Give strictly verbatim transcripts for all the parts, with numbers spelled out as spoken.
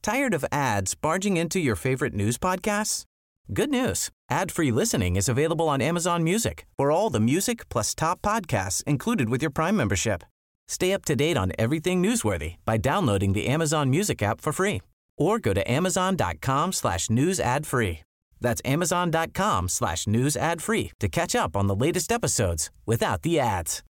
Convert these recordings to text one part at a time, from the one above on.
Tired of ads barging into your favorite news podcasts? Good news. Ad-free listening is available on Amazon Music for all the music plus top podcasts included with your Prime membership. Stay up to date on everything newsworthy by downloading the Amazon Music app for free or go to amazon.com slash news ad free. That's amazon.com slash news ad free to catch up on the latest episodes without the ads.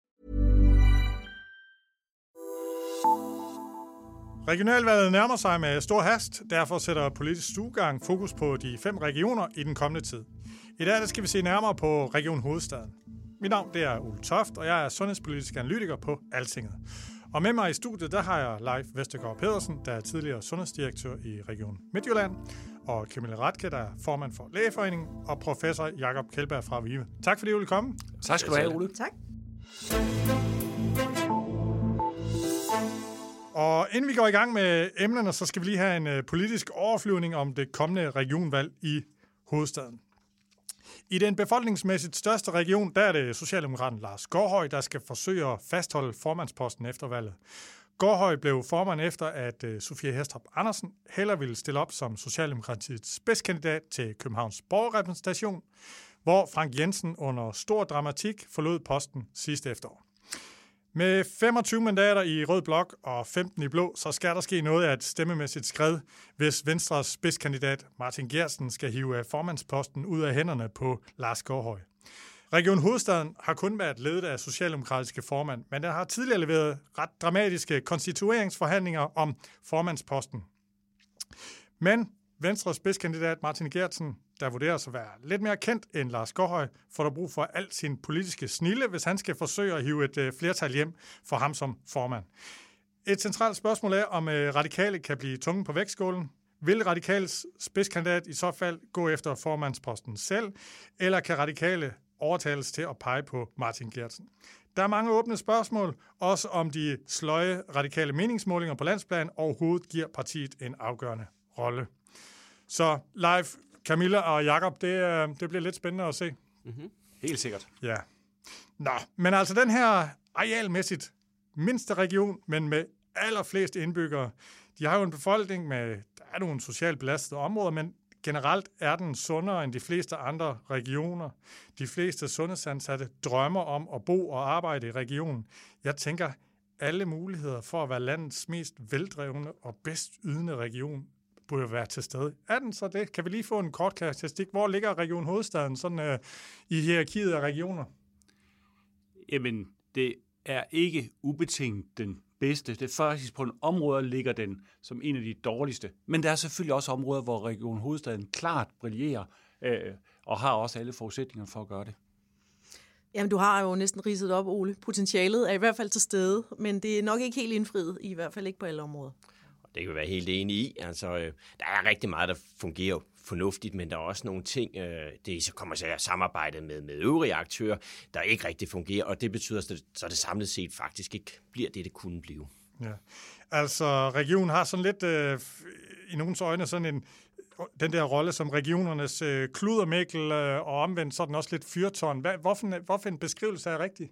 Regionalvalget nærmer sig med stor hast, derfor sætter politisk stuegang fokus på de fem regioner i den kommende tid. I dag skal vi se nærmere på Region Hovedstaden. Mit navn det er Ole Toft, og jeg er sundhedspolitisk analytiker på Altinget. Og med mig i studiet, der har jeg Leif Vestergaard Pedersen, der er tidligere sundhedsdirektør i Region Midtjylland, og Camilla Radke, der er formand for Lægeforeningen, og professor Jakob Kjeldberg fra Vive. Tak fordi I ville komme. Tak skal du have, Ole. Tak. Og inden vi går i gang med emnerne, så skal vi lige have en uh, politisk overflyvning om det kommende regionvalg i hovedstaden. I den befolkningsmæssigt største region, der er det Socialdemokraten Lars Gårdhøj, der skal forsøge at fastholde formandsposten efter valget. Gårdhøj blev formand efter, at uh, Sofie Hæstrup Andersen heller ville stille op som Socialdemokratiets spidskandidat til Københavns borgerrepræsentation, hvor Frank Jensen under stor dramatik forlod posten sidste efterår. Med femogtyve mandater i rød blok og femten i blå, så skal der ske noget af et stemmemæssigt skred, hvis Venstres spidskandidat Martin Geertsen skal hive formandsposten ud af hænderne på Lars Gårdhøj. Region Hovedstaden har kun været ledet af socialdemokratiske formand, men der har tidligere leveret ret dramatiske konstitueringsforhandlinger om formandsposten. Men Venstres spidskandidat Martin Geertsen, der vurderes at være lidt mere kendt end Lars Gårdhøj, får der brug for al sin politiske snilde, hvis han skal forsøge at hive et uh, flertal hjem for ham som formand. Et centralt spørgsmål er, om uh, radikale kan blive tungen på vægtskålen. Vil radikales spidskandidat i så fald gå efter formandsposten selv, eller kan radikale overtales til at pege på Martin Geertsen? Der er mange åbne spørgsmål, også om de sløje radikale meningsmålinger på landsplan overhovedet giver partiet en afgørende rolle. Så Leif, Camilla og Jakob, det, det bliver lidt spændende at se. Mm-hmm. Helt sikkert. Ja. Nå, men altså den her arealmæssigt mindste region, men med allerflest indbyggere, de har jo en befolkning med, der er nogle socialt belastede områder, men generelt er den sundere end de fleste andre regioner. De fleste sundhedsansatte drømmer om at bo og arbejde i regionen. Jeg tænker, alle muligheder for at være landets mest veldrevne og bedst ydende region burde være til stede. Er den så det? Kan vi lige få en kort karakteristik? Hvor ligger Region Hovedstaden sådan, øh, i hierarkiet af regioner? Jamen, det er ikke ubetinget den bedste. Det er faktisk på en område ligger den som en af de dårligste. Men der er selvfølgelig også områder, hvor Region Hovedstaden klart brillerer øh, og har også alle forudsætninger for at gøre det. Jamen, du har jo næsten ridset op, Ole. Potentialet er i hvert fald til stede, men det er nok ikke helt indfriet, i hvert fald ikke på alle områder. Det kan vi være helt enige i. Altså, øh, der er rigtig meget, der fungerer fornuftigt, men der er også nogle ting, øh, det så kommer til at samarbejde med, med øvrige aktører, der ikke rigtig fungerer, og det betyder, så det, så det samlet set faktisk ikke bliver det, det kunne blive. Ja. Altså, regionen har sådan lidt, øh, i nogens øjne, sådan en, den der rolle som regionernes øh, kludermækkel, øh, og omvendt så er den også lidt fyrtårn. Hvad, hvorfor, hvorfor en beskrivelse er rigtig?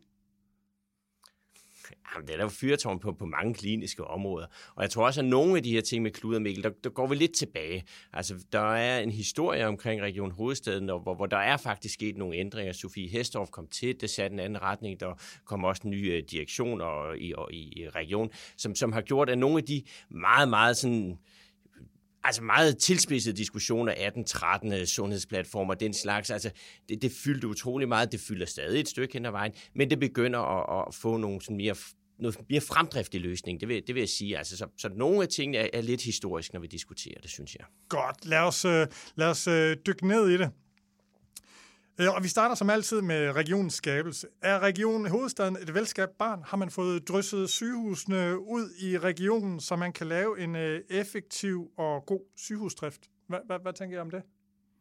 Jamen, det er der jo fyrtårn på, på mange kliniske områder. Og jeg tror også, at nogle af de her ting med Klud og Mikkel, der, der går vi lidt tilbage. Altså, der er en historie omkring Region Hovedstaden, hvor, hvor der er faktisk sket nogle ændringer. Sofie Hæstrup kom til, det satte en anden retning. Der kom også en ny uh, direktion og, i, og, i, i regionen, som, som har gjort, at nogle af de meget, meget sådan... Altså meget tilspidsede diskussioner af den trettende sundhedsplatformer, den slags, altså det, det fyldte utrolig meget, det fylder stadig et stykke hen ad vejen, men det begynder at, at få nogle sådan mere, noget mere fremdriftige løsning, det vil, det vil jeg sige. Altså, så, så nogle af tingene er, er lidt historisk, når vi diskuterer det, synes jeg. Godt, lad os, øh, lad os øh, dykke ned i det. Og vi starter som altid med regionens skabelse. Er regionen Hovedstaden et velskabt barn? Har man fået drysset sygehusene ud i regionen, så man kan lave en øh, effektiv og god sygehusdrift? Hvad, hvad, hvad tænker jeg om det?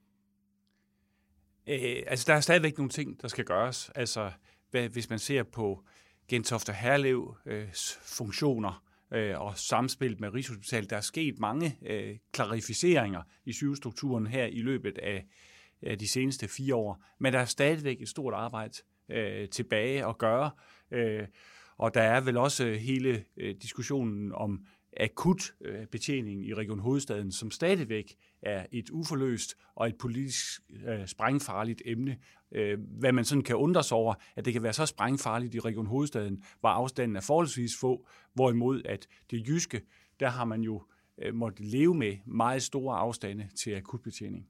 Øh, altså, der er stadigvæk nogle ting, der skal gøres. Altså, hvad, hvis man ser på Gentofte Herlev øh, funktioner øh, og samspil med Rigshospitalet, der er sket mange øh, klarificeringer i sygehusstrukturen her i løbet af de seneste fire år, men der er stadigvæk et stort arbejde øh, tilbage at gøre, øh, og der er vel også hele øh, diskussionen om akut øh, betjening i Region Hovedstaden, som stadigvæk er et uforløst og et politisk øh, sprængfarligt emne. Øh, hvad man sådan kan undre sig over, at det kan være så sprængfarligt i Region Hovedstaden, hvor afstanden er forholdsvis få, hvorimod at det jyske, der har man jo øh, måttet leve med meget store afstande til akutbetjening.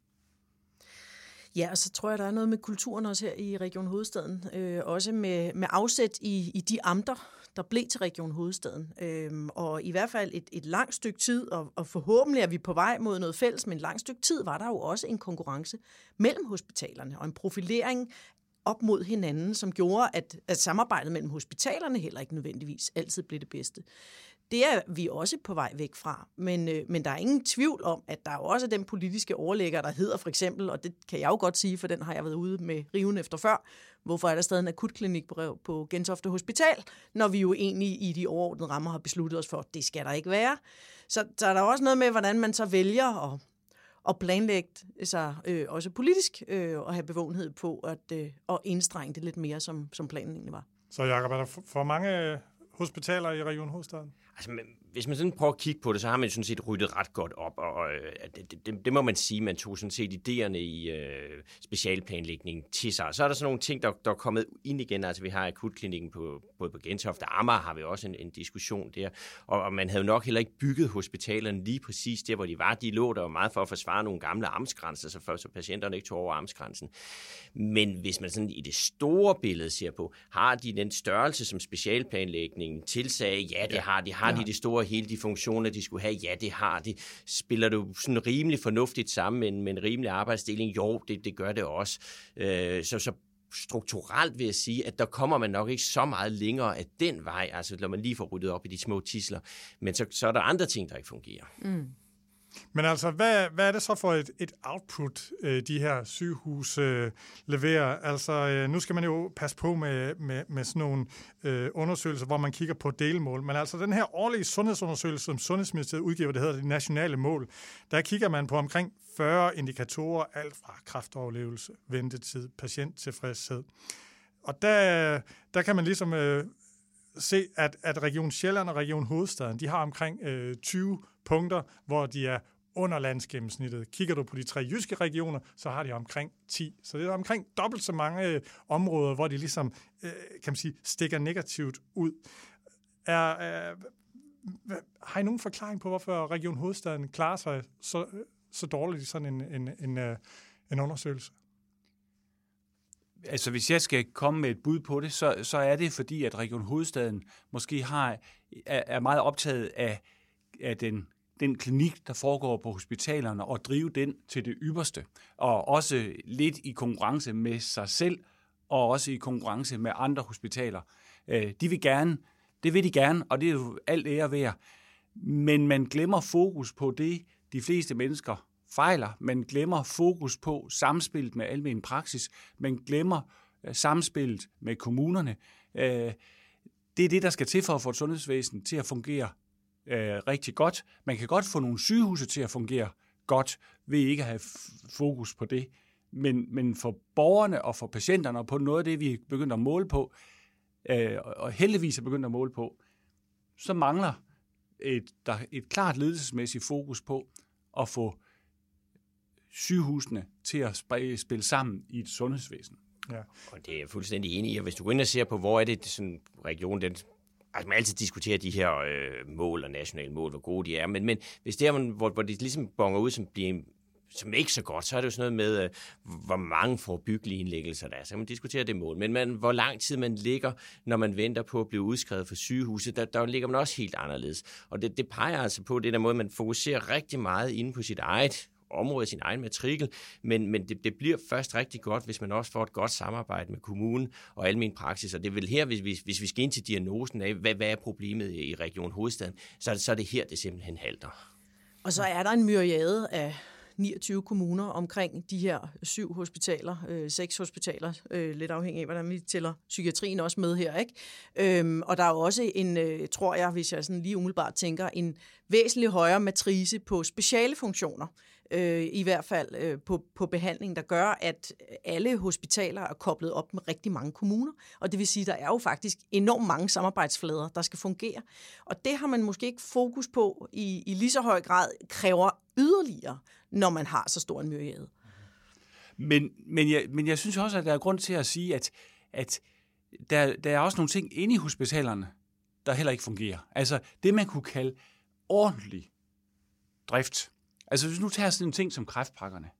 Ja, og så tror jeg, der er noget med kulturen også her i Region Hovedstaden. Øh, også med, med afsæt i, i de amter, der blev til Region Hovedstaden. Øhm, og i hvert fald et, et langt stykke tid, og, og forhåbentlig er vi på vej mod noget fælles, men et langt stykke tid var der jo også en konkurrence mellem hospitalerne, og en profilering op mod hinanden, som gjorde, at, at samarbejdet mellem hospitalerne heller ikke nødvendigvis altid blev det bedste. Det er vi også på vej væk fra, men, øh, men der er ingen tvivl om, at der er også den politiske overlægger, der hedder for eksempel, og det kan jeg jo godt sige, for den har jeg været ude med riven efter før, hvorfor er der stadig en akutklinik på, på Gentofte Hospital, når vi jo egentlig i de overordnede rammer har besluttet os for, at det skal der ikke være. Så, så er der også noget med, hvordan man så vælger at, at planlægge sig øh, også politisk øh, og have bevågenhed på at, øh, at indstrenge det lidt mere, som, som planen egentlig var. Så Jacob, er der for mange hospitaler i Region Hovedstaden? Altså, men, hvis man sådan prøver at kigge på det, så har man sådan set ryddet ret godt op, og, og det, det, det må man sige, man tog sådan set idéerne i øh, specialplanlægningen til sig. Så er der sådan nogle ting, der, der er kommet ind igen, altså vi har akutklinikken på, både på Gentofte og Amager, har vi også en, en diskussion der, og, og man havde nok heller ikke bygget hospitalerne lige præcis der, hvor de var. De lå der jo meget for at forsvare nogle gamle amtsgrænser, så, for, så patienterne ikke tog over amtsgrænsen. Men hvis man sådan i det store billede ser på, har de den størrelse, som specialplanlægningen tilsagde? Ja, det har de. Har de det store hele de funktioner, de skulle have? Ja, det har de. Spiller du sådan rimelig fornuftigt sammen med en, med en rimelig arbejdsdeling? Jo, det, det gør det også. Øh, så, så strukturelt vil jeg sige, at der kommer man nok ikke så meget længere af den vej, altså når man lige får ryddet op i de små tidsler. Men så, så er der andre ting, der ikke fungerer. Mm. Men altså, hvad, hvad er det så for et, et output, øh, de her sygehus øh, leverer? Altså, øh, nu skal man jo passe på med, med, med sådan nogle øh, undersøgelser, hvor man kigger på delmål. Men altså, den her årlige sundhedsundersøgelse, som Sundhedsministeriet udgiver, det hedder de nationale mål, der kigger man på omkring fyrre indikatorer, alt fra kræftoverlevelse, ventetid, patienttilfredshed. Og der, der kan man ligesom øh, se, at, at Region Sjælland og Region Hovedstaden, de har omkring øh, tyve punkter, hvor de er under landsgennemsnittet. Kigger du på de tre jyske regioner, så har de omkring ti. Så det er omkring dobbelt så mange øh, områder, hvor de ligesom, øh, kan man sige, stikker negativt ud. Er, øh, har I nogen forklaring på, hvorfor Region Hovedstaden klarer sig så, så dårligt i sådan en, en, en, en, en undersøgelse? Altså, hvis jeg skal komme med et bud på det, så, så er det fordi, at Region Hovedstaden måske har, er, er meget optaget af, af den, den klinik, der foregår på hospitalerne, og drive den til det ypperste. Og også lidt i konkurrence med sig selv, og også i konkurrence med andre hospitaler. De vil gerne, det vil de gerne, og det er jo alt ære værd. Men man glemmer fokus på det, de fleste mennesker fejler. Man glemmer fokus på samspillet med almen praksis. Man glemmer samspillet med kommunerne. Det er det, der skal til for at få et sundhedsvæsen til at fungere rigtig godt. Man kan godt få nogle sygehuse til at fungere godt ved ikke at have fokus på det. Men, men for borgerne og for patienterne, og på noget af det, vi er begyndt at måle på, og heldigvis er begyndt at måle på, så mangler et, der et klart ledelsesmæssigt fokus på at få sygehusene til at spille sammen i et sundhedsvæsen. Ja. Og det er jeg fuldstændig enig i. Og hvis du går ind og ser på, hvor er det sådan regionen, den, altså man altid diskuterer de her øh, mål og nationale mål, hvor gode de er, men, men hvis det er, hvor, hvor det ligesom bonger ud som bliver som ikke så godt, så er det jo sådan noget med, hvor mange forebyggelige indlæggelser der er. Så kan man diskutere det mål. Men man, hvor lang tid man ligger, når man venter på at blive udskrevet fra sygehuset, der, der ligger man også helt anderledes. Og det, det peger altså på det der måde, at man fokuserer rigtig meget inde på sit eget område, sin egen matrikel, men, men det, det bliver først rigtig godt, hvis man også får et godt samarbejde med kommunen og almen praksis. Og det er vel her, hvis, hvis, hvis vi skal ind til diagnosen af, hvad, hvad er problemet i Region Hovedstaden, så, så er det her, det simpelthen halter. Og så er der en myriade af niogtyve kommuner omkring de her syv hospitaler, øh, seks hospitaler, øh, lidt afhængig af, hvordan vi tæller psykiatrien også med her, ikke? Øhm, og der er jo også en, øh, tror jeg, hvis jeg sådan lige umiddelbart tænker, en væsentlig højere matrice på speciale funktioner, øh, i hvert fald øh, på, på behandling, der gør, at alle hospitaler er koblet op med rigtig mange kommuner, og det vil sige, at der er jo faktisk enormt mange samarbejdsflader, der skal fungere. Og det har man måske ikke fokus på i, i lige så høj grad, kræver yderligere, når man har så stor en myriade. Men, men, jeg, men jeg synes også, at der er grund til at sige, at, at der, der er også nogle ting inde i hospitalerne, der heller ikke fungerer. Altså det, man kunne kalde ordentlig drift. Altså hvis nu tager sådan en ting som kræftpakkerne,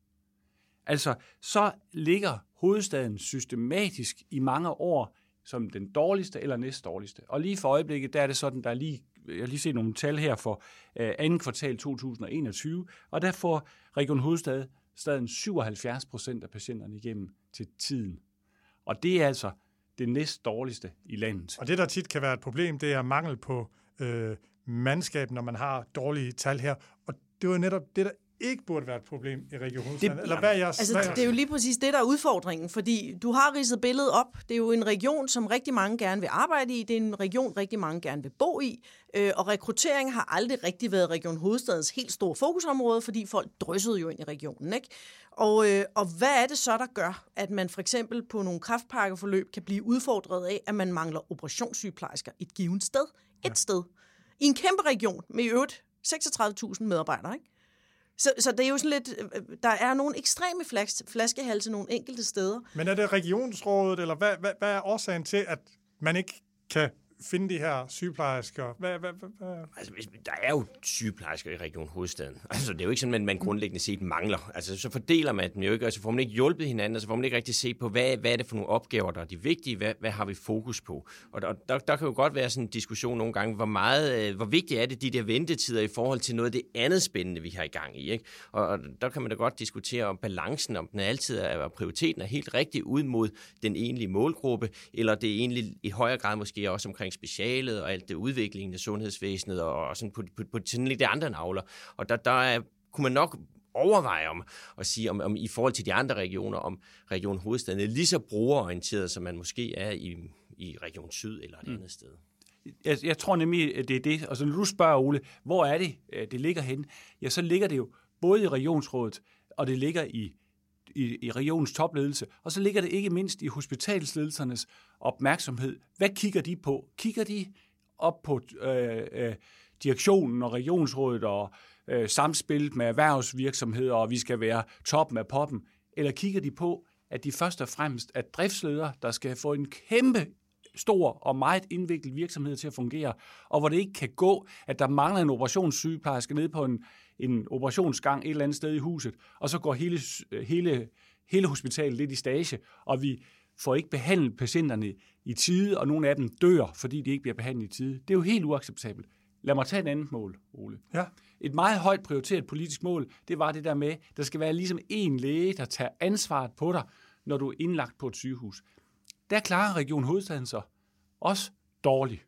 altså så ligger hovedstaden systematisk i mange år som den dårligste eller næstdårligste. Og lige for øjeblikket, der er det sådan, der er lige, jeg har lige set nogle tal her for øh, anden kvartal to tusind og enogtyve, og der får Region Hovedstaden syvoghalvfjerds procent af patienterne igennem til tiden. Og det er altså det næst dårligste i landet. Og det, der tit kan være et problem, det er mangel på øh, mandskab, når man har dårlige tal her. Og det var netop det, der ikke burde være et problem i Region Hovedstaden. Det, Eller hvad er jeres, altså, hvad det er jo lige præcis det, der er udfordringen, fordi du har ridset billedet op. Det er jo en region, som rigtig mange gerne vil arbejde i. Det er en region, rigtig mange gerne vil bo i. Øh, og rekruttering har aldrig rigtig været Region Hovedstadens helt store fokusområde, fordi folk dryssede jo ind i regionen, ikke? Og, øh, og hvad er det så, der gør, at man for eksempel på nogle kræftpakkeforløb kan blive udfordret af, at man mangler operationssygeplejersker et givet sted? Et ja. sted. I en kæmpe region med i øvrigt seksogtredive tusind medarbejdere, ikke? Så, så det er jo sådan lidt, der er nogle ekstreme flas, flaskehalse nogle enkelte steder. Men er det regionsrådet, eller hvad, hvad, hvad er årsagen til, at man ikke kan finde de her sygeplejersker? Hvad, hvad, hvad, hvad? Altså, der er jo sygeplejersker i Region Hovedstaden. Altså, det er jo ikke sådan, at man grundlæggende set mangler. Altså, så fordeler man dem jo ikke, og så får man ikke hjulpet hinanden, og så får man ikke rigtig set på, hvad, hvad er det for nogle opgaver, der er de vigtige, hvad, hvad har vi fokus på? Og der, der, der kan jo godt være sådan en diskussion nogle gange, hvor meget, hvor vigtigt er det, de der ventetider i forhold til noget af det andet spændende, vi har i gang i, ikke? Og, og der kan man da godt diskutere om balancen, om den altid er, og prioriteten er helt rigtig ud mod den egentlige målgruppe, eller det er egentlig i højere grad måske også omkring specialet og alt det udviklingen af sundhedsvæsenet og, og sådan på, på, på sådan lidt andre navler. Og der, der er, kunne man nok overveje om at sige, om, om i forhold til de andre regioner, om Region Hovedstaden er lige så brugerorienteret, som man måske er i, i Region Syd eller et mm. andet sted. Jeg, jeg tror nemlig, at det er det. Og så når du spørger, Ole, hvor er det, det ligger henne? Ja, så ligger det jo både i regionsrådet, og det ligger i I, i regionens topledelse, og så ligger det ikke mindst i hospitalsledelsernes opmærksomhed. Hvad kigger de på? Kigger de op på øh, øh, direktionen og regionsrådet og øh, samspillet med erhvervsvirksomheder, og vi skal være toppen af poppen? Eller kigger de på, at de først og fremmest er driftsledere, der skal få en kæmpe stor og meget indviklet virksomhed til at fungere, og hvor det ikke kan gå, at der mangler en operationssygeplejerske nede på en, en operationsgang et eller andet sted i huset, og så går hele, hele, hele hospitalet lidt i stage, og vi får ikke behandlet patienterne i tide, og nogle af dem dør, fordi de ikke bliver behandlet i tide. Det er jo helt uacceptabelt. Lad mig tage et andet mål, Ole. Ja. Et meget højt prioriteret politisk mål, det var det der med, der skal være ligesom en læge, der tager ansvaret på dig, når du er indlagt på et sygehus. Der klarer Region Hovedstaden så også dårligt.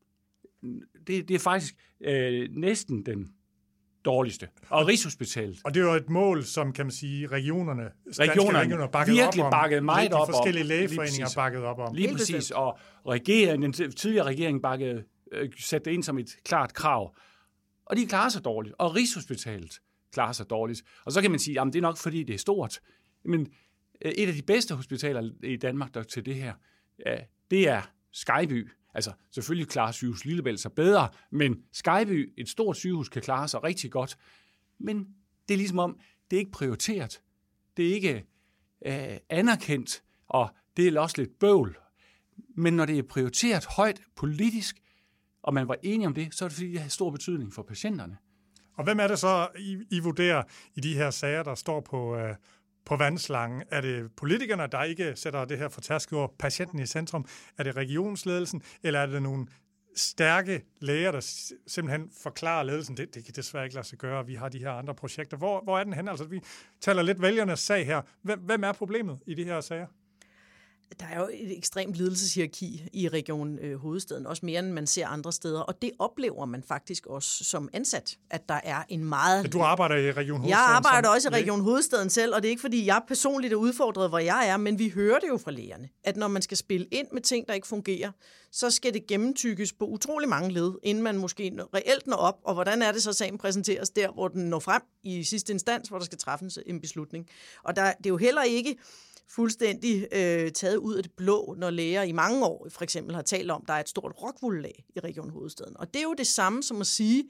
Det, det er faktisk øh, næsten den dårligste. Og Rigshospitalet. Og det er jo et mål, som kan man sige, regionerne, regionerne regioner bakket virkelig op om. bakket meget op om. De forskellige lægeforeninger bakket op om. Lige præcis. Og regeringen, den tidligere regering bakkede, øh, satte det ind som et klart krav. Og de klarer sig dårligt. Og Rigshospitalet klarer sig dårligt. Og så kan man sige, at det er nok fordi, det er stort. Men et af de bedste hospitaler i Danmark der til det her, det er Skejby. Altså, selvfølgelig klarer sygehus Lillebælt sig bedre, men Skejby, et stort sygehus, kan klare sig rigtig godt. Men det er ligesom om, det er ikke prioriteret. Det er ikke øh, anerkendt, og det er også lidt bøvl. Men når det er prioriteret højt politisk, og man var enige om det, så er det fordi, det har stor betydning for patienterne. Og hvem er det så, I, I vurderer i de her sager, der står på... Øh På vandslangen? Er det politikerne, der ikke sætter det her fortærskede patienten i centrum? Er det regionsledelsen? Eller er det nogle stærke læger, der simpelthen forklarer ledelsen, det, det kan desværre ikke lade sig gøre, vi har de her andre projekter. Hvor, hvor er den hen? Altså, vi taler lidt vælgernes sag her. Hvem, hvem er problemet i de her sager? Der er jo et ekstremt ledelseshierarki i Region øh, Hovedstaden, også mere end man ser andre steder, og det oplever man faktisk også som ansat, at der er en meget... Så du arbejder i Region Hovedstaden? Jeg arbejder som også i Region Hovedstaden selv, og det er ikke fordi, jeg personligt er udfordret, hvor jeg er, men vi hører det jo fra lægerne, at når man skal spille ind med ting, der ikke fungerer, så skal det gennemtykkes på utrolig mange led, inden man måske reelt når op, og hvordan er det så, sagen præsenteres der, hvor den når frem i sidste instans, hvor der skal træffes en beslutning. Og der, det er jo heller ikke fuldstændig øh, taget ud af det blå, når læger i mange år for eksempel har talt om, at der er et stort rockwool-lag i Region Hovedstaden. Og det er jo det samme som at sige,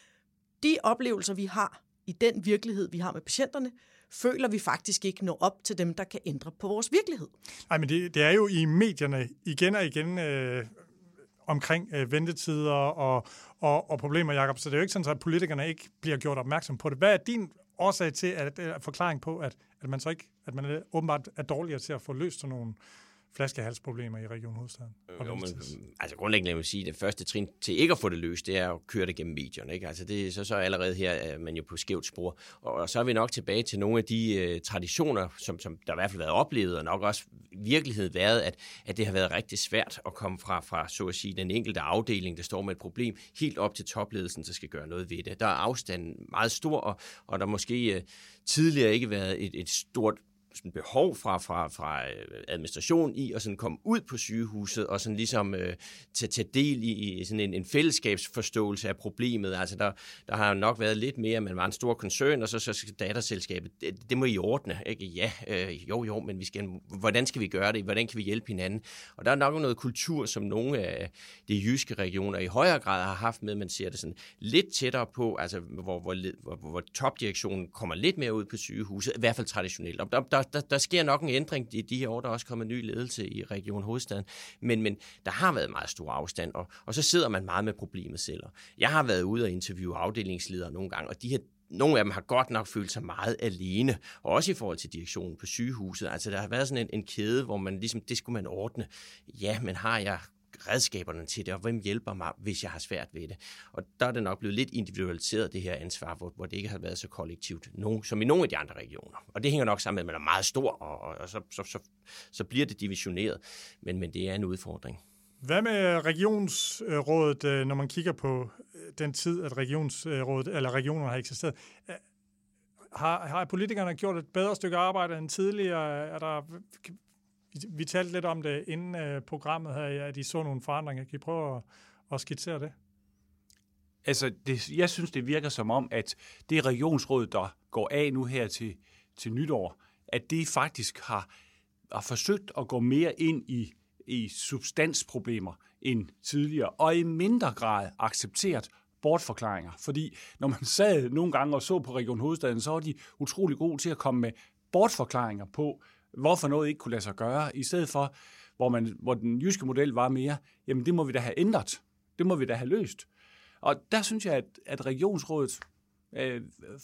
de oplevelser, vi har i den virkelighed, vi har med patienterne, føler vi faktisk ikke når op til dem, der kan ændre på vores virkelighed. Nej, men det, det er jo i medierne igen og igen øh, omkring øh, ventetider og, og, og problemer, Jacob. Så det er jo ikke sådan, at politikerne ikke bliver gjort opmærksom på det. Hvad er din årsag til, at, at forklaring på, at, at man så ikke, at man er, åbenbart er dårligere til at få løst sådan nogle flaskehalsproblemer i Region Hovedstaden? Øh, jo, men, altså grundlæggende vil jeg sige, at det første trin til ikke at få det løst, det er at køre det gennem medierne. Ikke? Altså det, så, så allerede her er man jo på skævt spor. Og, og så er vi nok tilbage til nogle af de uh, traditioner, som, som der i hvert fald har været oplevet, og nok også i virkeligheden været, at, at det har været rigtig svært at komme fra, fra så at sige, den enkelte afdeling, der står med et problem, helt op til topledelsen, der skal gøre noget ved det. Der er afstanden meget stor, og, og der måske uh, tidligere ikke været et, et stort sådan behov fra, fra, fra administration i at sådan komme ud på sygehuset og sådan ligesom øh, tage, tage del i, i sådan en, en fællesskabsforståelse af problemet. Altså der, der har nok været lidt mere, at man var en stor koncern, og så, så skal datterselskabet, det, det må I ordne, ikke? Ja, øh, jo jo, men vi skal, hvordan skal vi gøre det? Hvordan kan vi hjælpe hinanden? Og der er nok noget kultur, som nogle af de jyske regioner i højere grad har haft med, man ser det sådan lidt tættere på, altså hvor, hvor, hvor, hvor topdirektionen kommer lidt mere ud på sygehuset, i hvert fald traditionelt. Og der, der Der, der sker nok en ændring i de her år, der er også kommet ny ledelse i Region Hovedstaden, men, men der har været meget stor afstand, og, og så sidder man meget med problemet selv. Jeg har været ude og interviewe afdelingsledere nogle gange, og de her nogle af dem har godt nok følt sig meget alene, og også i forhold til direktionen på sygehuset. Altså der har været sådan en, en kæde, hvor man ligesom, det skulle man ordne. Ja, men har jeg redskaberne til det, og hvem hjælper mig, hvis jeg har svært ved det. Og der er det nok blevet lidt individualiseret, det her ansvar, hvor, hvor det ikke har været så kollektivt, nogen, som i nogle af de andre regioner. Og det hænger nok sammen med, at man er meget stor, og, og, og så, så, så, så bliver det divisioneret. Men, men det er en udfordring. Hvad med regionsrådet, når man kigger på den tid, at regionsrådet, eller regionerne har eksisteret? Har, har politikerne gjort et bedre stykke arbejde end tidligere? Er der... Vi talte lidt om det inden uh, programmet her, at I så nogle forandringer. Kan I prøve at, at skitsere det? Altså, det, jeg synes, det virker som om, at det regionsråd, der går af nu her til, til nytår, at det faktisk har, har forsøgt at gå mere ind i, i substansproblemer end tidligere, og i mindre grad accepteret bortforklaringer. Fordi når man sad nogle gange og så på Region Hovedstaden, så var de utrolig gode til at komme med bortforklaringer på, hvorfor noget ikke kunne lade sig gøre, i stedet for, hvor, man, hvor den jyske model var mere, jamen det må vi da have ændret, det må vi da have løst. Og der synes jeg, at, at regionsrådet, øh,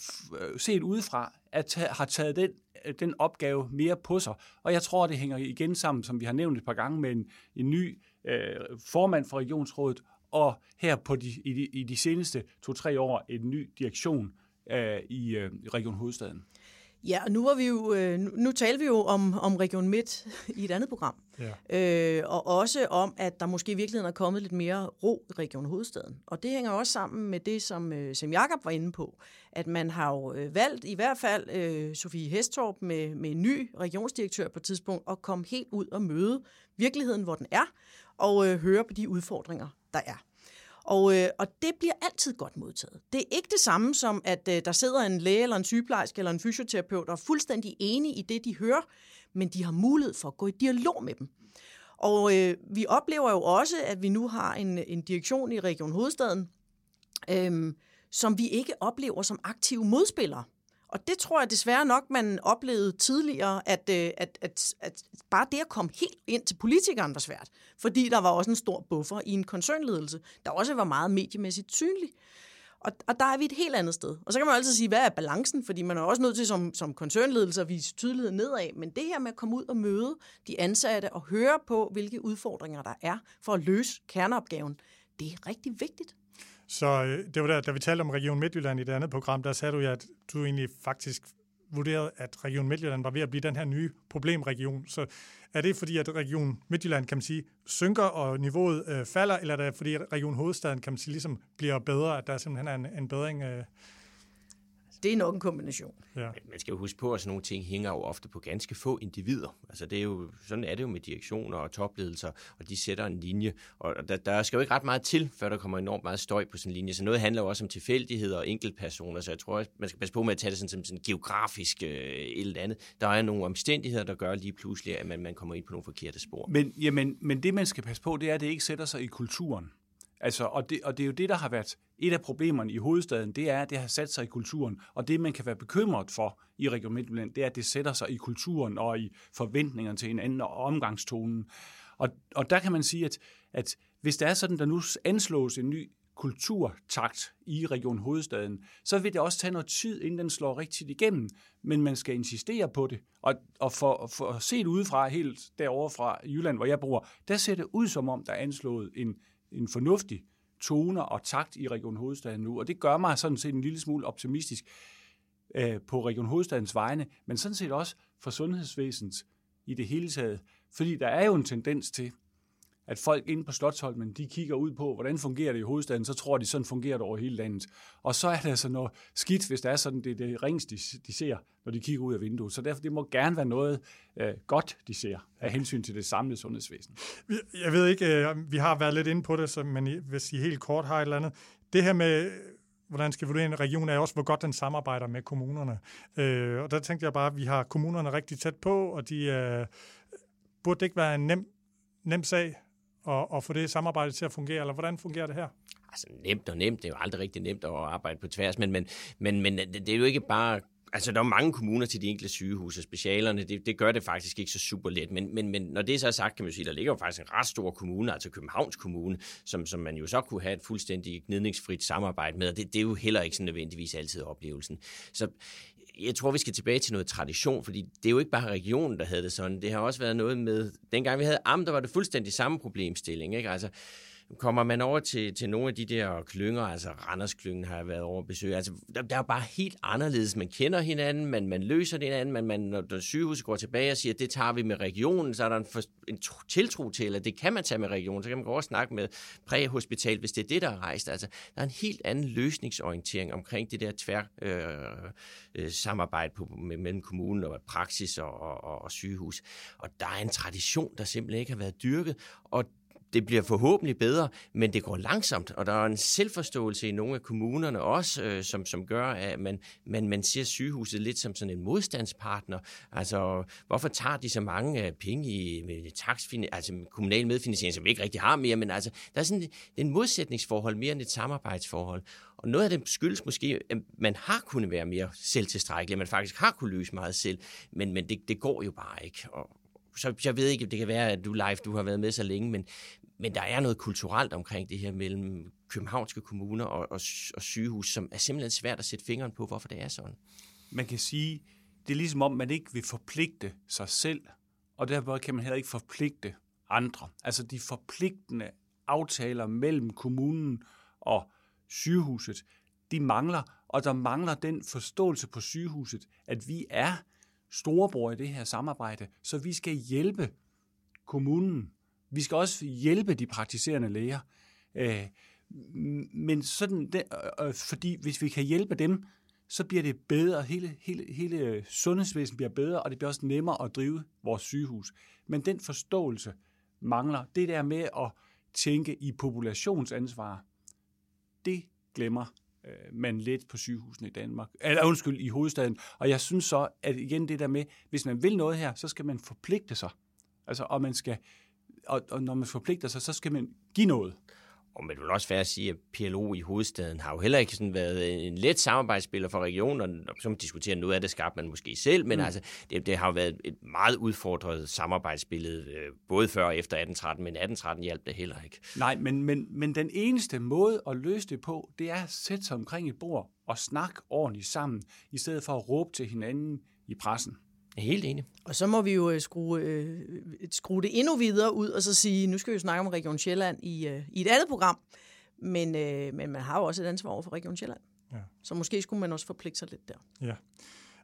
set udefra, at, har taget den, den opgave mere på sig. Og jeg tror, det hænger igen sammen, som vi har nævnt et par gange, med en, en ny øh, formand for regionsrådet, og her på de, i, de, i de seneste to-tre år en ny direktion øh, i øh, Region Hovedstaden. Ja, og nu, var vi jo, nu, nu taler vi jo om, om Region Midt i et andet program. Ja. Øh, og også om, at der måske i virkeligheden er kommet lidt mere ro i Region Hovedstaden. Og det hænger også sammen med det, som, som Jacob var inde på. At man har jo valgt, i hvert fald øh, Sofie Hestorp med, med en ny regionsdirektør på et tidspunkt, at komme helt ud og møde virkeligheden, hvor den er, og øh, høre på de udfordringer, der er. Og, øh, og det bliver altid godt modtaget. Det er ikke det samme som, at øh, der sidder en læge eller en sygeplejerske eller en fysioterapeut, der er fuldstændig enige i det, de hører, men de har mulighed for at gå i dialog med dem. Og øh, vi oplever jo også, at vi nu har en, en direktion i Region Hovedstaden, øh, som vi ikke oplever som aktive modspillere. Og det tror jeg desværre nok, man oplevede tidligere, at, at, at, at bare det at komme helt ind til politikeren var svært. Fordi der var også en stor buffer i en koncernledelse, der også var meget mediemæssigt synlig. Og, og der er vi et helt andet sted. Og så kan man altid sige, hvad er balancen? Fordi man er også nødt til som, som koncernledelse at vise tydelighed nedad. Men det her med at komme ud og møde de ansatte og høre på, hvilke udfordringer der er for at løse kerneopgaven, det er rigtig vigtigt. Så det var der, da vi talte om Region Midtjylland i det andet program, der sagde du ja, at du egentlig faktisk vurderet, at Region Midtjylland var ved at blive den her nye problemregion. Så er det fordi, at Region Midtjylland, kan man sige, synker, og niveauet øh, falder, eller er det fordi, at Region Hovedstaden, kan man sige, ligesom bliver bedre, at der simpelthen er en, en bedring? Øh... Det er nok en kombination. Ja. Man skal jo huske på, at sådan nogle ting hænger jo ofte på ganske få individer. Altså det er jo, sådan er det jo med direktioner og topledelser, og de sætter en linje. Og der, der skal jo ikke ret meget til, før der kommer enormt meget støj på sådan en linje. Så noget handler jo også om tilfældigheder og enkeltpersoner, så jeg tror, at man skal passe på med at tage det sådan, som sådan geografisk øh, eller andet. Der er nogle omstændigheder, der gør lige pludselig, at man, man kommer ind på nogle forkerte spor. Men, jamen, men det, man skal passe på, det er, at det ikke sætter sig i kulturen. Altså, og, det, og det er jo det, der har været et af problemerne i hovedstaden, det er, at det har sat sig i kulturen. Og det, man kan være bekymret for i Region Midtjylland, det er, at det sætter sig i kulturen og i forventningerne til hinanden og omgangstonen. Og, og der kan man sige, at, at hvis der er sådan, der nu anslås en ny kulturtakt i Region Hovedstaden, så vil det også tage noget tid, inden den slår rigtigt igennem. Men man skal insistere på det. Og, og for, for set udefra, helt derovre fra Jylland, hvor jeg bor, der ser det ud som om, der er anslået en en fornuftig tone og takt i Region Hovedstaden nu, og det gør mig sådan set en lille smule optimistisk øh, på Region Hovedstadens vegne, men sådan set også for sundhedsvæsenet i det hele taget, fordi der er jo en tendens til, at folk inde på Slotsholmen, de kigger ud på, hvordan fungerer det i hovedstaden, så tror de, sådan fungerer det over hele landet. Og så er det altså noget skidt, hvis det er sådan, det er det ringeste, de, de ser, når de kigger ud af vinduet. Så derfor, det må gerne være noget øh, godt, de ser, af hensyn til det samlede sundhedsvæsen. Jeg ved ikke, øh, vi har været lidt inde på det, så, men hvis I helt kort har et eller andet. Det her med, hvordan skal vi vurdere en region, er også, hvor godt den samarbejder med kommunerne. Øh, og der tænkte jeg bare, at vi har kommunerne rigtig tæt på, og de øh, burde det ikke være en nem, nem sag, Og, og få det samarbejde til at fungere, eller hvordan fungerer det her? Altså nemt og nemt, det er jo aldrig rigtig nemt at arbejde på tværs, men, men, men, men det er jo ikke bare, altså der er mange kommuner til de enkelte sygehuse, specialerne, det, det gør det faktisk ikke så super let, men, men, men når det er så sagt, kan man sige, der ligger jo faktisk en ret stor kommune, altså Københavns Kommune, som, som man jo så kunne have et fuldstændig gnidningsfrit samarbejde med, og det, det er jo heller ikke sådan nødvendigvis altid oplevelsen. Så jeg tror, vi skal tilbage til noget tradition, fordi det er jo ikke bare regionen, der havde det sådan. Det har også været noget med, dengang vi havde amter, var det fuldstændig samme problemstilling, ikke? Altså, kommer man over til, til nogle af de der klynger, altså Randers-klyngen har jeg været over at besøge, altså der, der er bare helt anderledes. Man kender hinanden, man, man løser det hinanden, man, man, når sygehuset går tilbage og siger, at det tager vi med regionen, så er der en, for, en tiltro til, at det kan man tage med regionen, så kan man gå over og snakke med præhospital, hvis det er det, der er rejst. Altså, der er en helt anden løsningsorientering omkring det der tvær øh, øh, samarbejde på, med, mellem kommunen og praksis og, og, og sygehus. Og der er en tradition, der simpelthen ikke har været dyrket, og det bliver forhåbentlig bedre, men det går langsomt, og der er en selvforståelse i nogle af kommunerne også, øh, som, som gør, at man, man, man ser sygehuset lidt som sådan en modstandspartner. Altså, hvorfor tager de så mange øh, penge i med takstfin- altså kommunal medfinansiering, som vi ikke rigtig har mere, men altså, der er sådan det er en modsætningsforhold mere end et samarbejdsforhold. Og noget af det skyldes måske, at man har kunnet være mere selvtilstrækkelig, at man faktisk har kunnet løse meget selv, men, men det, det går jo bare ikke. Og så jeg ved ikke, det kan være, at du live, du har været med så længe, men, men der er noget kulturelt omkring det her mellem københavnske kommuner og, og, og sygehus, som er simpelthen svært at sætte fingeren på, hvorfor det er sådan. Man kan sige, det er ligesom om, man ikke vil forpligte sig selv, og derfor kan man heller ikke forpligte andre. Altså de forpligtende aftaler mellem kommunen og sygehuset, de mangler, og der mangler den forståelse på sygehuset, at vi er storebror i det her samarbejde, så vi skal hjælpe kommunen. Vi skal også hjælpe de praktiserende læger. Øh, men sådan, det, øh, fordi hvis vi kan hjælpe dem, så bliver det bedre. Hele, hele, hele sundhedsvæsenet bliver bedre, og det bliver også nemmere at drive vores sygehus. Men den forståelse mangler. Det der med at tænke i populationsansvar, det glemmer man lidt på sygehusene i Danmark, eller undskyld, i hovedstaden. Og jeg synes så, at igen det der med, hvis man vil noget her, så skal man forpligte sig. Altså, og man skal, og, og når man forpligter sig, så skal man give noget. Og man vil også være at sige, at P L O i hovedstaden har jo heller ikke sådan været en let samarbejdsspiller for regionen, og så man diskuterer noget af det, skabte man måske selv, men mm. altså, det, det har jo været et meget udfordret samarbejdsbillede, både før og efter atten tretten, men atten tretten hjalp det heller ikke. Nej, men, men, men den eneste måde at løse det på, det er at sætte sig omkring et bord og snakke ordentligt sammen, i stedet for at råbe til hinanden i pressen. Jeg er helt enig. Og så må vi jo skrue, øh, skrue det endnu videre ud, og så sige, nu skal vi jo snakke om Region Sjælland i, øh, i et andet program, men, øh, men man har jo også et ansvar over for Region Sjælland. Ja. Så måske skulle man også forpligte sig lidt der. Ja.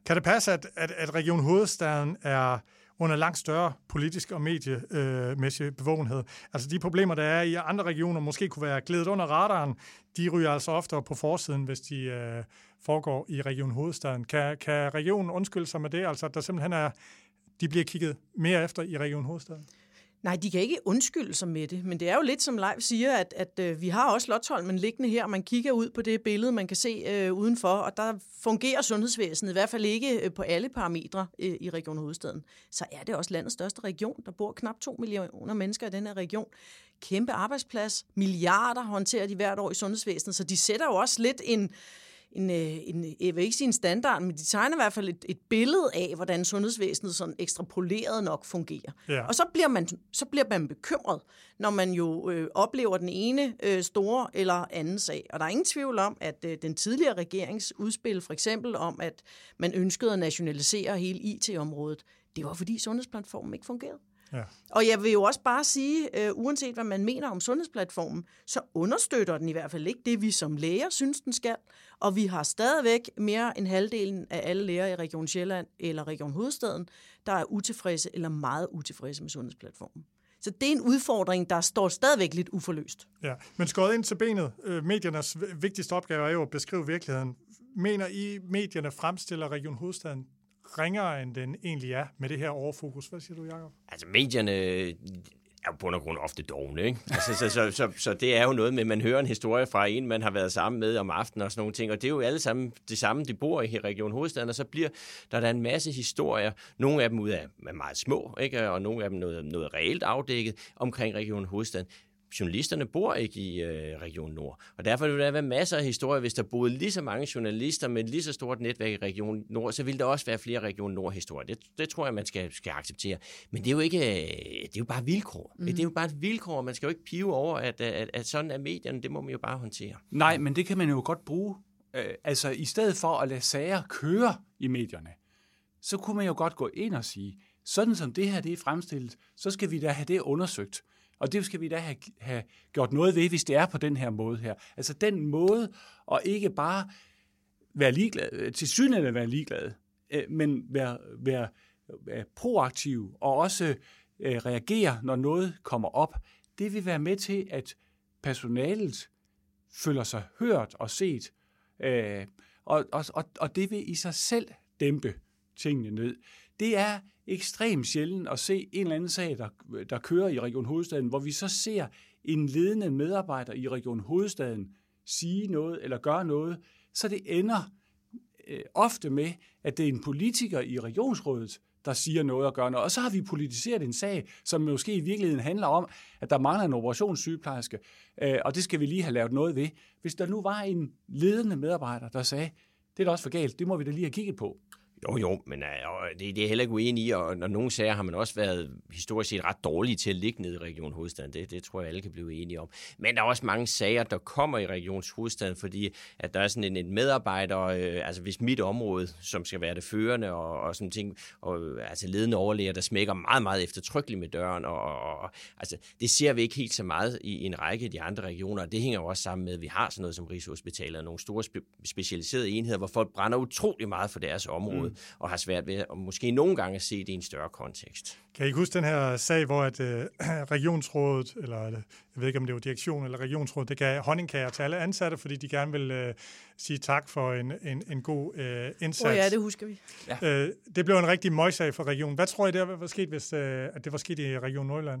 Kan det passe, at, at, at Region Hovedstaden er under langt større politisk og mediemæssig øh, bevågenhed? Altså de problemer, der er i andre regioner, måske kunne være glædet under radaren, de ryger altså oftere på forsiden, hvis de øh, foregår i Region Hovedstaden. Kan, kan regionen undskylde sig med det, altså at der simpelthen er, de bliver kigget mere efter i Region Hovedstaden? Nej, de kan ikke undskylde sig med det, men det er jo lidt som Leif siger, at, at øh, vi har også Slotsholmen liggende her, og man kigger ud på det billede, man kan se øh, udenfor, og der fungerer sundhedsvæsenet i hvert fald ikke øh, på alle parametre øh, i Region Hovedstaden. Så er det også landets største region. Der bor knap to millioner mennesker i den her region. Kæmpe arbejdsplads, milliarder håndterer de hvert år i sundhedsvæsenet, så de sætter jo også lidt en... En, en, jeg vil ikke sige en standard, men de tegner i hvert fald et, et billede af, hvordan sundhedsvæsenet sådan ekstrapoleret nok fungerer. Ja. Og så bliver, man, så bliver man bekymret, når man jo øh, oplever den ene øh, store eller anden sag. Og der er ingen tvivl om, at øh, den tidligere regeringsudspil, for eksempel om, at man ønskede at nationalisere hele I T-området, det var fordi sundhedsplatformen ikke fungerede. Ja. Og jeg vil jo også bare sige, øh, uanset hvad man mener om sundhedsplatformen, så understøtter den i hvert fald ikke det, vi som læger synes, den skal. Og vi har stadigvæk mere end halvdelen af alle læger i Region Sjælland eller Region Hovedstaden, der er utilfredse eller meget utilfredse med sundhedsplatformen. Så det er en udfordring, der står stadigvæk lidt uforløst. Ja, men skåret ind til benet, øh, mediernes vigtigste opgave er jo at beskrive virkeligheden. Mener I, medierne fremstiller Region Hovedstaden ringere, end den egentlig er med det her overfokus? Hvad siger du, Jacob? Altså, medierne er jo på grund ofte dovne, ikke? Altså, så, så, så, så det er jo noget med, at man hører en historie fra en, man har været sammen med om aftenen og sådan nogle ting, og det er jo alle sammen det samme, de bor i Region Hovedstaden, og så bliver der, der en masse historier, nogle af dem ud af meget små, ikke? Og nogle af dem noget, noget reelt afdækket omkring Region Hovedstaden. Journalisterne bor ikke i øh, Region Nord, og derfor vil der være masser af historier. Hvis der boede lige så mange journalister med lige så stort netværk i Region Nord, så vil der også være flere Region Nord-historier. Det, det tror jeg, man skal, skal acceptere. Men det er jo ikke, det er jo bare vilkår. Mm. Det er jo bare et vilkår, man skal jo ikke pive over, at, at, at sådan er medierne, det må man jo bare håndtere. Nej, men det kan man jo godt bruge. Øh, altså, i stedet for at lade sager køre i medierne, så kunne man jo godt gå ind og sige, sådan som det her det er fremstillet, så skal vi da have det undersøgt. Og det skal vi da have, have gjort noget ved, hvis det er på den her måde her. Altså den måde, og ikke bare være ligeglad, tilsyneladende være ligeglad, men være, være, være proaktiv og også øh, reagere, når noget kommer op. Det vil være med til, at personalet føler sig hørt og set, øh, og, og, og det vil i sig selv dæmpe tingene ned. Det er ekstremt sjældent at se en eller anden sag, der, der kører i Region Hovedstaden, hvor vi så ser en ledende medarbejder i Region Hovedstaden sige noget eller gøre noget, så det ender øh, ofte med, at det er en politiker i regionsrådet, der siger noget og gør noget. Og så har vi politiseret en sag, som måske i virkeligheden handler om, at der mangler en operationssygeplejerske, øh, og det skal vi lige have lavet noget ved. Hvis der nu var en ledende medarbejder, der sagde, det er da også for galt, det må vi da lige have kigget på. Jo, jo, men øh, det, det er heller ikke uenig i, og når nogle sager har man også været historisk set ret dårlige til at ligge nede i Region Hovedstaden. Det, det tror jeg, alle kan blive enige om. Men der er også mange sager, der kommer i Regions Hovedstaden, fordi at der er sådan en, en medarbejder, øh, altså hvis mit område, som skal være det førende, og, og sådan ting, og altså ledende overlæger, der smækker meget, meget eftertrykkeligt med døren, og, og, og altså det ser vi ikke helt så meget i, i en række af de andre regioner, og det hænger jo også sammen med, at vi har sådan noget som Rigshospitalet, nogle store spe- specialiserede enheder, hvor folk brænder utrolig meget for deres område, mm. og har svært ved at måske nogle gange at se det i en større kontekst. Kan I huske den her sag, hvor at, øh, regionsrådet, eller jeg ved ikke, om det var direktion eller regionsrådet, det gav honningkager til alle ansatte, fordi de gerne vil øh, sige tak for en, en, en god øh, indsats. Åh oh ja, det husker vi. Ja. Øh, det blev en rigtig møgssag for regionen. Hvad tror I, det var sket, hvis øh, at det var sket i Region Nordjylland?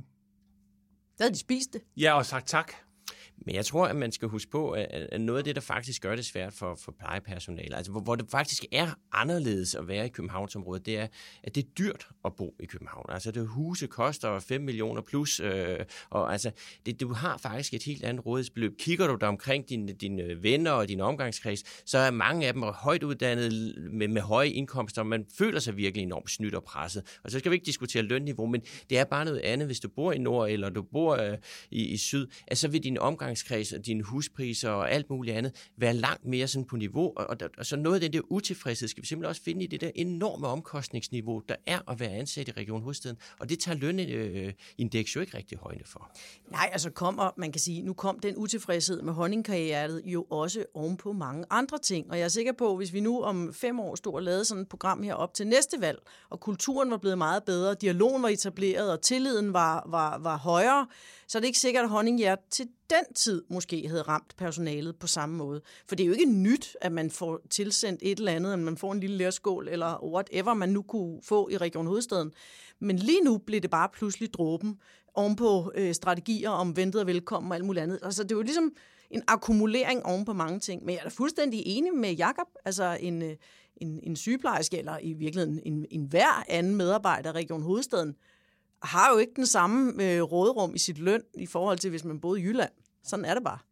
Der havde de spist det. Ja, og sagt tak. Men jeg tror, at man skal huske på, at noget af det, der faktisk gør det svært for, for plejepersonale, altså hvor, hvor det faktisk er anderledes at være i Københavnsområdet, det er, at det er dyrt at bo i København. Altså det huse koster fem millioner plus, øh, og altså det, du har faktisk et helt andet rådighedsbeløb. Kigger du der omkring dine, dine venner og din omgangskreds, så er mange af dem højt uddannede med, med høje indkomster, og man føler sig virkelig enormt snydt og presset. Og så skal vi ikke diskutere lønniveau, men det er bare noget andet, hvis du bor i nord, eller du bor øh, i, i syd, altså vil din omgang omgangskreds og dine huspriser og alt muligt andet være langt mere sådan på niveau, og, og, og så noget af den der utilfredshed skal vi simpelthen også finde i det der enorme omkostningsniveau, der er at være ansat i Region Hovedstaden, og det tager lønindeks jo ikke rigtig højde for. Nej, altså kommer, man kan sige, nu kom den utilfredshed med honningkarrieret jo også ovenpå mange andre ting, og jeg er sikker på, hvis vi nu om fem år stod og lavede sådan et program her op til næste valg, og kulturen var blevet meget bedre, dialogen var etableret, og tilliden var, var, var højere, så er det ikke sikkert, at honninghjert til den tid måske havde ramt personalet på samme måde. For det er jo ikke nyt, at man får tilsendt et eller andet, at man får en lille lærskål, eller whatever man nu kunne få i Region Hovedstaden. Men lige nu blev det bare pludselig dråben ovenpå øh, strategier om ventet og velkommen og alt muligt andet. Altså det er jo ligesom en akkumulering oven på mange ting. Men jeg er da fuldstændig enig med Jakob. Altså en, en, en sygeplejerske, eller i virkeligheden en, en hver anden medarbejder i Region Hovedstaden, har jo ikke den samme øh, råderum i sit løn i forhold til, hvis man boede i Jylland. Sådan er det bare.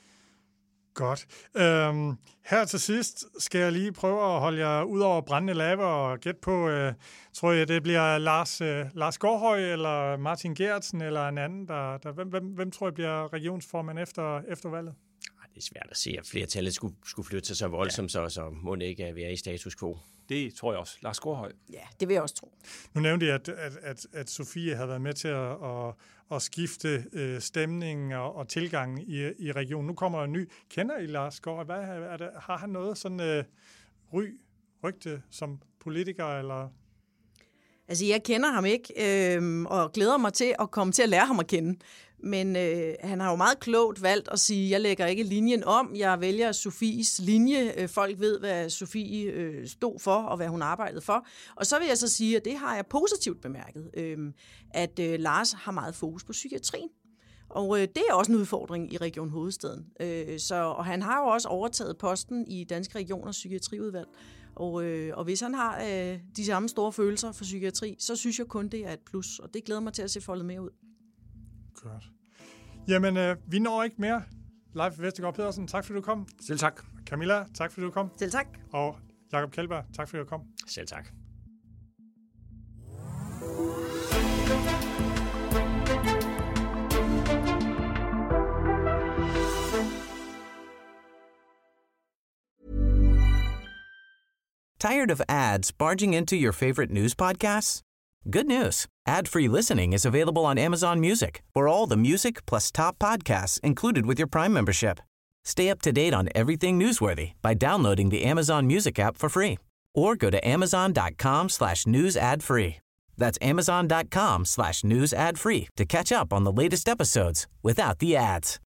Godt. Øhm, her til sidst skal jeg lige prøve at holde jer ud over brændende lave og gætte på, øh, tror jeg, det bliver Lars, øh, Lars Gårdhøj eller Martin Geertsen eller en anden. Der, der, hvem, hvem, hvem tror jeg bliver regionsformand efter, efter valget? Det er svært at se, at flertallet skulle, skulle flytte sig så voldsomt, ja. så, så må det ikke være i status quo. Det tror jeg også. Lars Gårdhøj. Ja, det vil jeg også tro. Nu nævnte jeg, at, at, at, at Sofie havde været med til at, at, at skifte øh, stemningen og, og tilgangen i, i regionen. Nu kommer der en ny. Kender I Lars Gårdhøj? Hvad er det? Har han noget sådan øh, ry, rygte som politiker? Eller? Altså, jeg kender ham ikke, øh, og glæder mig til at komme til at lære ham at kende. Men øh, han har jo meget klogt valgt at sige, jeg lægger ikke linjen om, jeg vælger Sofies linje. Folk ved, hvad Sofie øh, stod for, og hvad hun arbejdede for. Og så vil jeg så sige, at det har jeg positivt bemærket, øh, at øh, Lars har meget fokus på psykiatrien. Og øh, det er også en udfordring i Region Hovedstaden. Øh, så, og han har jo også overtaget posten i Danske Regioners Psykiatriudvalg. Og, øh, og hvis han har øh, de samme store følelser for psykiatri, så synes jeg kun, det er et plus. Og det glæder mig til at se foldet mere ud. Godt. Jamen, øh, vi når ikke mere. Leif Vestergaard Pedersen, tak fordi du kom. Selv tak. Camilla, tak fordi du kom. Selv tak. Og Jakob Kjeldberg, tak fordi du kom. Selv tak. Tired of ads barging into your favorite news podcasts? Good news. Ad-free listening is available on Amazon Music for all the music plus top podcasts included with your Prime membership. Stay up to date on everything newsworthy by downloading the Amazon Music app for free or go to amazon.com slash news ad free. That's amazon.com slash news ad free to catch up on the latest episodes without the ads.